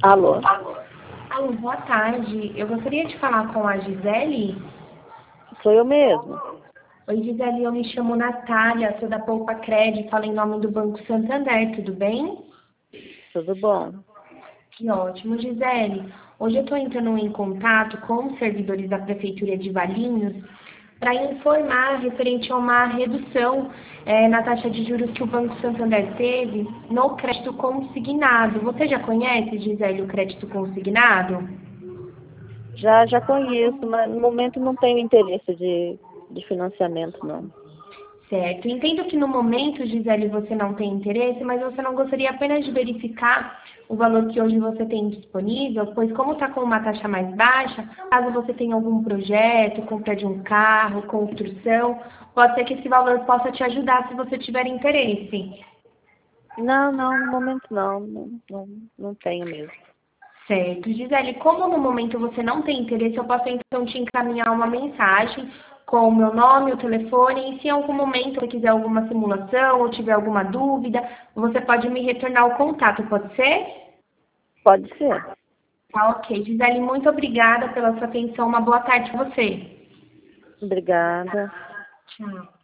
Alô? Alô, boa tarde. Eu gostaria de falar com a Gisele. Sou eu mesmo. Oi, Gisele, eu me chamo Natália, sou da Poupa Cred, falo em nome do Banco Santander, tudo bem? Tudo bom? Que ótimo, Gisele. Hoje eu estou entrando em contato com os servidores da Prefeitura de Valinhos para informar referente a uma redução na taxa de juros que o Banco Santander teve no crédito consignado. Você já conhece, Gisele, o crédito consignado? Já conheço, mas no momento não tenho interesse de financiamento, não. Certo. Entendo que no momento, Gisele, você não tem interesse, mas você não gostaria apenas de verificar o valor que hoje você tem disponível, pois como está com uma taxa mais baixa, caso você tenha algum projeto, compra de um carro, construção, pode ser que esse valor possa te ajudar se você tiver interesse. Não, no momento não tenho mesmo. Certo. Gisele, como no momento você não tem interesse, eu posso então te encaminhar uma mensagem com o meu nome, o telefone, e se em algum momento você quiser alguma simulação ou tiver alguma dúvida, você pode me retornar o contato, pode ser? Pode ser. Tá, ok. Gisele, muito obrigada pela sua atenção. Uma boa tarde para você. Obrigada. Tchau.